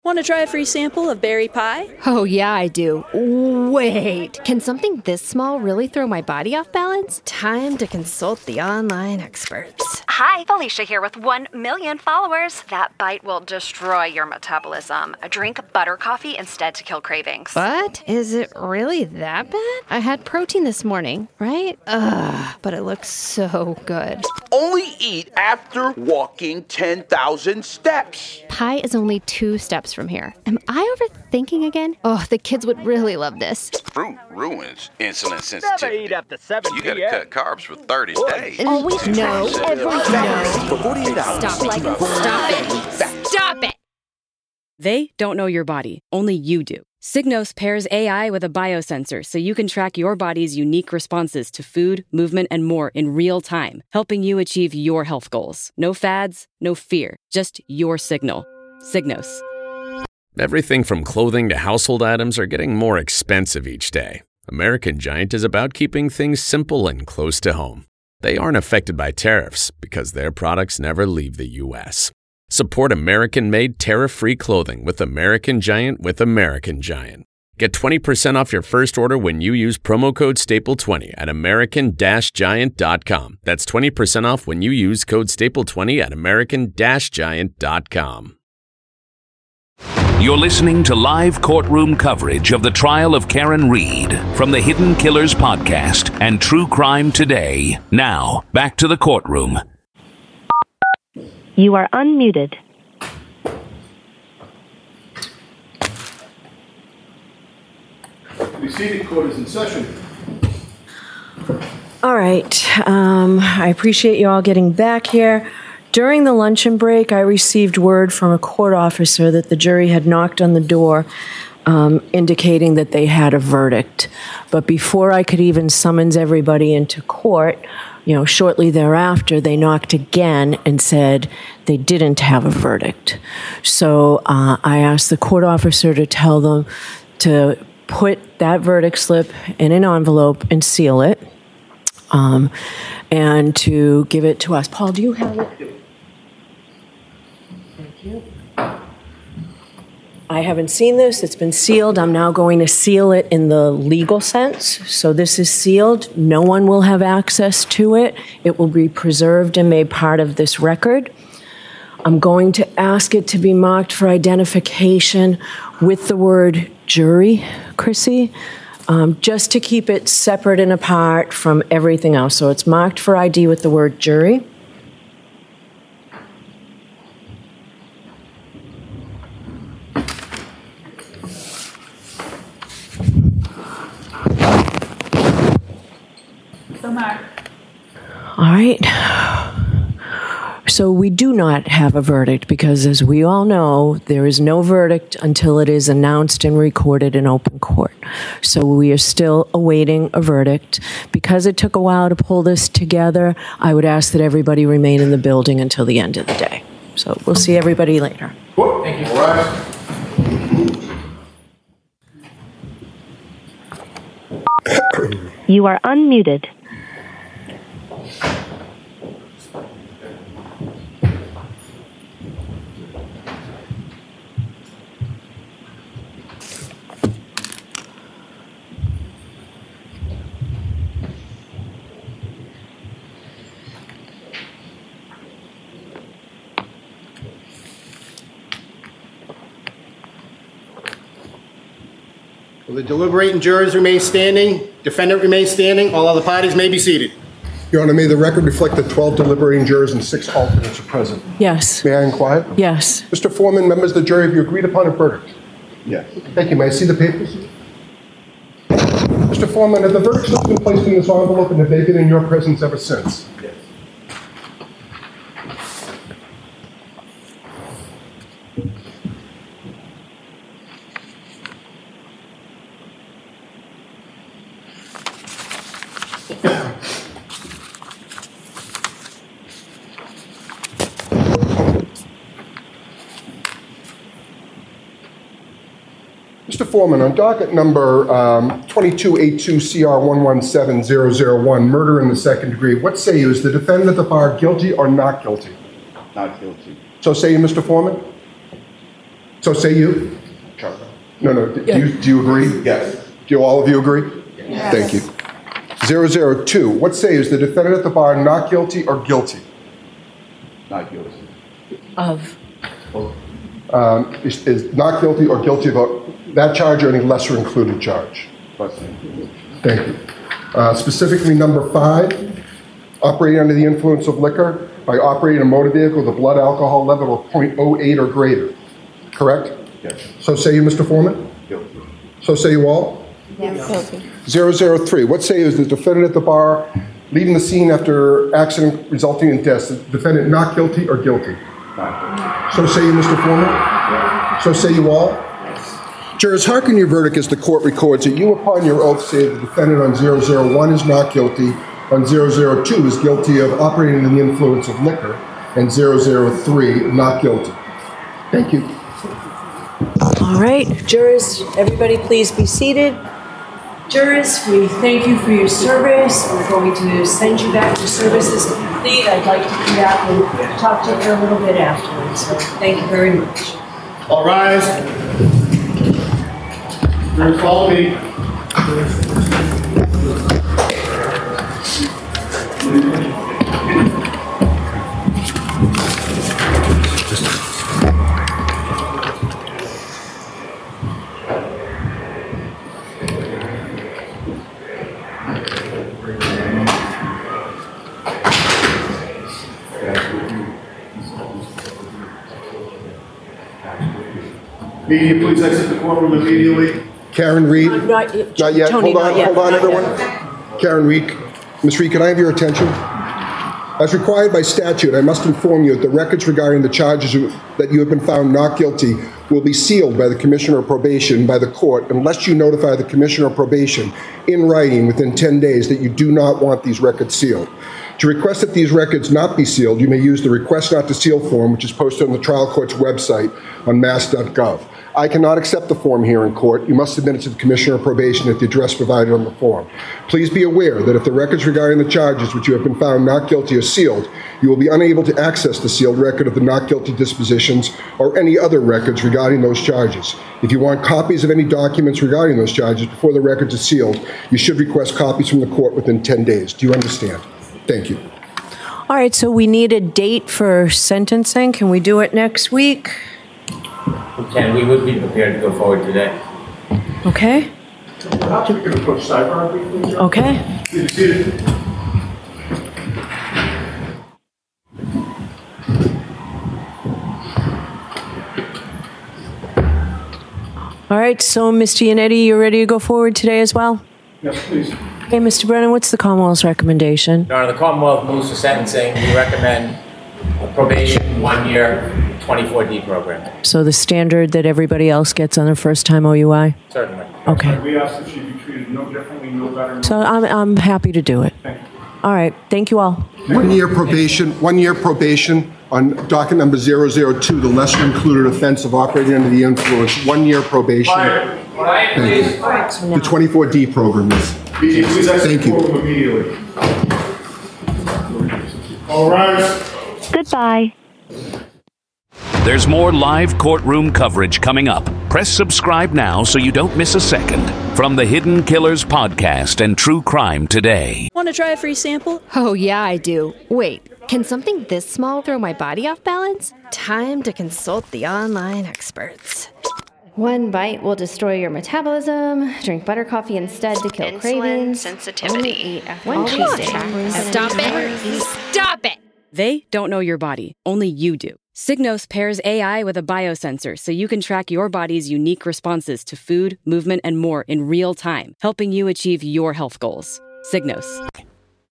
Want to try a free sample of berry pie? Oh, yeah, I do. Wait, can something this small really throw my body off balance? Time to consult the online experts. Hi, Felicia here with 1 million followers. That bite will destroy your metabolism. Drink butter coffee instead to kill cravings. What? Is it really that bad? I had protein this morning, right? Ugh, but it looks so good. Only eat after walking 10,000 steps. Pie is only 2 steps from here. Am I overthinking again? Oh, the kids would really love this. Fruit ruins insulin sensitivity. Never eat after 7 You gotta cut carbs for 30 days. Always no. For 48 hours. Stop it! They don't know your body, only you do. Signos pairs AI with a biosensor so you can track your body's unique responses to food, movement, and more in real time, helping you achieve your health goals. No fads, no fear, just your signal. Signos. Everything from clothing to household items are getting more expensive each day. American Giant is about keeping things simple and close to home. They aren't affected by tariffs because their products never leave the U.S. Support American-made tariff-free clothing with American Giant with American Giant. Get 20% off your first order when you use promo code STAPLE20 at american-giant.com. That's 20% off when you use code STAPLE20 at american-giant.com. You're listening to live courtroom coverage of the trial of Karen Read from the Hidden Killers podcast and True Crime Today. Now, back to the courtroom. You are unmuted. Be seated. Court is in session. All right. I appreciate you all getting back here. During the luncheon break, I received word from a court officer that the jury had knocked on the door, indicating that they had a verdict. But before I could even summons everybody into court, shortly thereafter, they knocked again and said they didn't have a verdict. So I asked the court officer to tell them to put that verdict slip in an envelope and seal it, and to give it to us. Paul, do you have it? Thank you. I haven't seen this. It's been sealed. I'm now going to seal it in the legal sense. So this is sealed. No one will have access to it. It will be preserved and made part of this record. I'm going to ask it to be marked for identification with the word jury, Chrissy, just to keep it separate and apart from everything else. So it's marked for ID with the word jury. All right. So we do not have a verdict because, as we all know, there is no verdict until it is announced and recorded in open court. So we are still awaiting a verdict. Because it took a while to pull this together, I would ask that everybody remain in the building until the end of the day. So we'll see everybody later. Thank you. All right. You are unmuted. Will the deliberating jurors remain standing? Defendant remains standing. All other parties may be seated. Your Honor, may the record reflect that 12 deliberating jurors and 6 alternates are present? Yes. May I inquire? Yes. Mr. Foreman, members of the jury, have you agreed upon a verdict? Yes. Thank you. May I see the papers? Mr. Foreman, have the verdicts been placed in this envelope and have they been in your presence ever since? Yes. Mr. Foreman, on docket number 2282CR117001, murder in the second degree, what say you? Is the defendant at the bar guilty or not guilty? Not guilty. So say you, Mr. Foreman? So say you? No. Do you agree? Yes. Do all of you agree? Yes. Thank you. 002. What say is the defendant at the bar not guilty or guilty? Not guilty. Of? Is not guilty or guilty of that charge or any lesser included charge? Lesser included. Thank you. Specifically, number 5, operating under the influence of liquor by operating a motor vehicle with a blood alcohol level of 0.08 or greater. Correct? Yes. So say you, Mr. Foreman? Guilty. So say you all? Yes. Guilty. 003. What say is the defendant at the bar leaving the scene after accident resulting in death? The defendant not guilty or guilty? Not guilty. So say you, Mr. Foreman? Yes. So say you all? Jurors, hearken your verdict as the court records that you upon your oath say the defendant on 001 is not guilty, on 002 is guilty of operating under the influence of liquor, and 003 not guilty. Thank you. All right, jurors, everybody please be seated. Jurors, we thank you for your service. We're going to send you back. Your service is complete. I'd like to come back and talk to you for a little bit afterwards. So thank you very much. All rise. Jurors, follow me. Media, please exit the courtroom immediately. Karen Reed? Not yet. Not yet. Tony, Hold not yet. on, everyone. Karen Reed. Ms. Reed, can I have your attention? As required by statute, I must inform you that the records regarding the charges that you have been found not guilty will be sealed by the Commissioner of Probation by the court unless you notify the Commissioner of Probation in writing within 10 days that you do not want these records sealed. To request that these records not be sealed, you may use the Request Not to Seal form, which is posted on the trial court's website on mass.gov. I cannot accept the form here in court. You must submit it to the Commissioner of Probation at the address provided on the form. Please be aware that if the records regarding the charges which you have been found not guilty are sealed, you will be unable to access the sealed record of the not guilty dispositions or any other records regarding those charges. If you want copies of any documents regarding those charges before the records are sealed, you should request copies from the court within 10 days. Do you understand? Thank you. All right, so we need a date for sentencing. Can we do it next week? We would be prepared to go forward today. Okay. Perhaps we could approach sidebar briefly. Okay. All right, so Mr. Yannetti, you're ready to go forward today as well? Yes, please. Hey, Mr. Brennan, what's the Commonwealth's recommendation? Your Honor, the Commonwealth moves for sentencing. We recommend a probation 1 year 24D program. So the standard that everybody else gets on their first time OUI? Certainly. Okay. We ask that she be treated no differently, no better. So I'm happy to do it. Thank you. All right, thank you all. 1 year probation, 1 year probation on docket number 002, the lesser included offense of operating under the influence. 1 year probation. Quiet, please. The 24D program is. Media, please exit Thank the you. courtroom immediately. All rise. Goodbye. There's more live courtroom coverage coming up. Press subscribe now so you don't miss a second. From the Hidden Killers podcast and True Crime Today. Want to try a free sample? Oh, yeah, I do. Wait, can something this small throw my body off balance? Time to consult the online experts. One bite will destroy your metabolism. Drink butter coffee instead to kill Insulin cravings. sensitivity. Only eat after One cheese cheese. Stop it! Stop it! They don't know your body. Only you do. Signos pairs AI with a biosensor so you can track your body's unique responses to food, movement, and more in real time, helping you achieve your health goals. Signos.